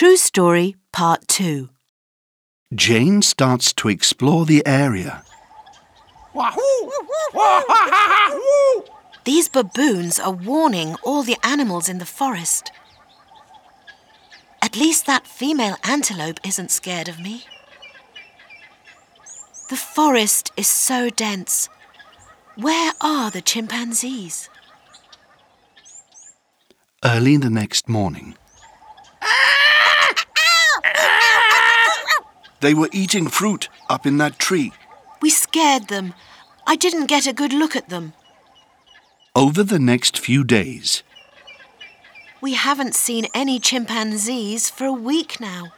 True Story Part 2. Jane starts to explore the area. These baboons are warning all the animals in the forest. At least that female antelope isn't scared of me. The forest is so dense. Where are the chimpanzees? Early the next morning. They were eating fruit up in that tree. We scared them. I didn't get a good look at them. Over the next few days, We haven't seen any chimpanzees for a week now.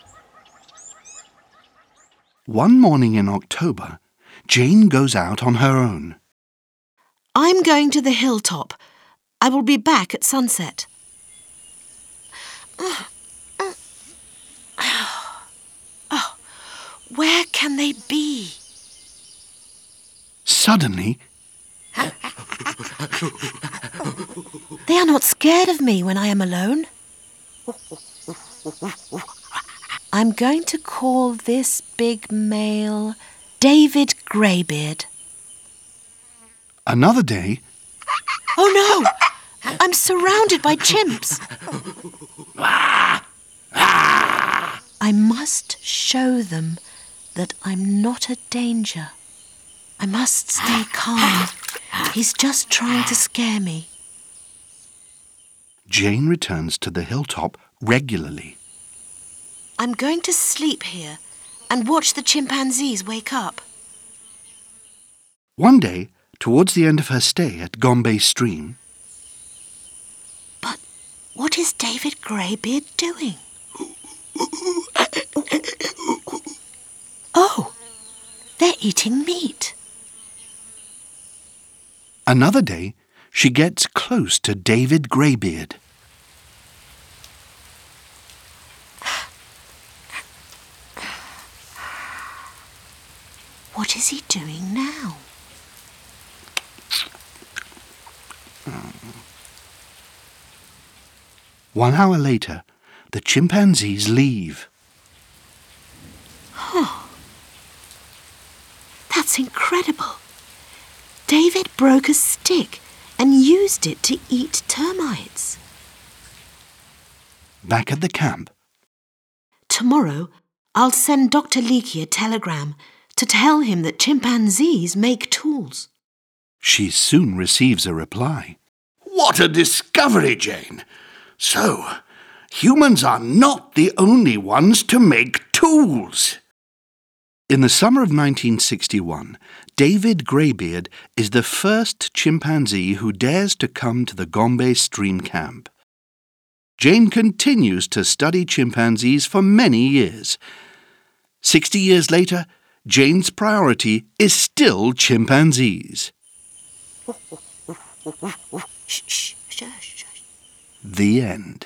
one morning in October, Jane goes out on her own. I'm going to the hilltop. I will be back at sunset. Oh, where can they be? Suddenly, They are not scared of me when I am alone. I'm going to call this big male David Greybeard. another day, Oh no! I'm surrounded by chimps. I must show them that I'm not a danger. I must stay calm. He's just trying to scare me. Jane returns to the hilltop regularly. I'm going to sleep here and watch the chimpanzees wake up. One day, towards the end of her stay at Gombe Stream, But what is David Greybeard doing? Oh, they're eating meat. another day, she gets close to David Greybeard. What is he doing now? One hour later, the chimpanzees leave. That's incredible. David broke a stick and used it to eat termites. Back at the camp, Tomorrow, I'll send Dr. Leakey a telegram to tell him that chimpanzees make tools. she soon receives a reply. What a discovery, Jane! So, humans are not the only ones to make tools. In the summer of 1961, David Greybeard is the first chimpanzee who dares to come to the Gombe Stream camp. Jane continues to study chimpanzees for many years. 60 years later, Jane's priority is still chimpanzees. Shh, shh, shh, shh. The end.